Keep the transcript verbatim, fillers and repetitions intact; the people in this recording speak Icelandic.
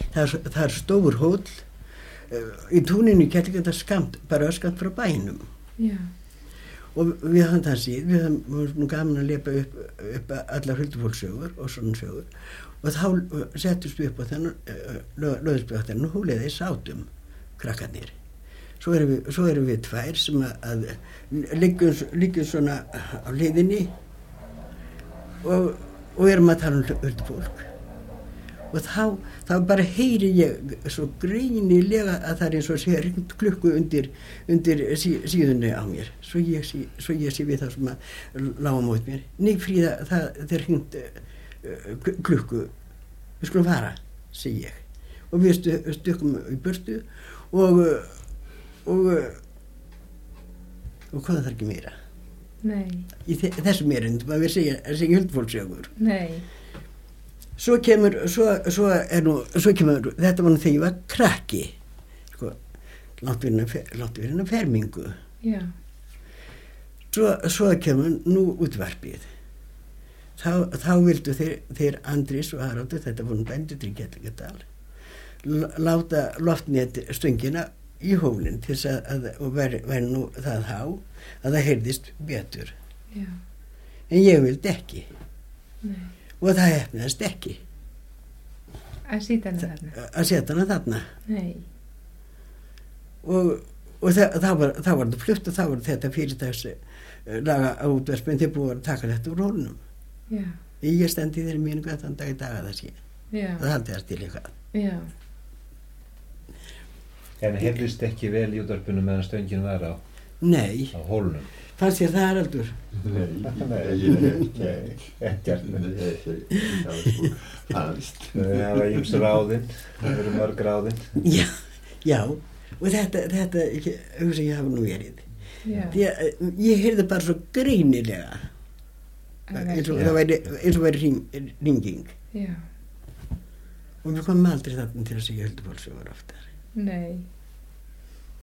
það er, það er stór hóll í túninu í Kerlingarðar skamt, bara skamt frá bænum. Já. Og við hafum það síð, við hafum nú gaman að lepa upp, upp allar huldufólkssögur og svona sögur og þá settust við upp á þennan löðisbyggt og húleiði sátum krakkarnir. Svo erum við, svo erum við tvær sem að liggjum, liggjum svona á hliðinni og, og erum að tala um huldufólk. Og þá, þá bara heyri ég svo greinilega að það er eins og sé hringt klukku undir, undir sí, síðunni á mér. Svo ég, sí, svo ég sé við það sem að lága mót mér. Nei, Fríða, það, það er hringt uh, klukku. Við skulum fara, segi ég. Og við stu, stukkum í burtu og, og, og hvað þarf ekki meira? Nei. Í þessum erindum að við segja, segja huldufólkssögur. Nei. Svo kemur, svo, svo er nú, svo kemur, þetta var nú þegar ég var krakki, sko, langt við hennar fermingu. Já. Svo, svo kemur nú útvarpið. Þá, þá vildu þeir, þeir Andrés og Haraldur, þetta voru bændur í Kerlingarðal, láta loftnet stöngina í hólinn til þess að, að og væri, væri nú það há, að það heyrðist betur. Já. En ég vildi ekki. Nei. Og það hefnaðist ekki. Að setja hana þarna? Að setja hana þarna. Nei. Og, og það, það, var, það var það flutt og það var þetta fyrirtags laga á útvarpinu þeir búið að taka þetta úr hólnum. Já. Ég stendi þeirri mínu gæt þann dag í dag að það sé. Já. Það haldi það til eitthvað. Já. En heyrðist ekki vel í útvarpinu meðan stöngin var á? Nei. Á hólnum? Fannst þér það, Haraldur? Nei, nei, nei, ekkert. Það var fannst. Það var ýmsu ráðinn, það verið mörg ráðinn. Já, já, og þetta, þetta, hugsa ég hafa nú verið. Já. Því að ég heyrði bara svo greinilega, eins og það væri, eins og væri hringing. Já. Og við komum aldrei þarna til að segja huldufólkssögur oftar. Nei.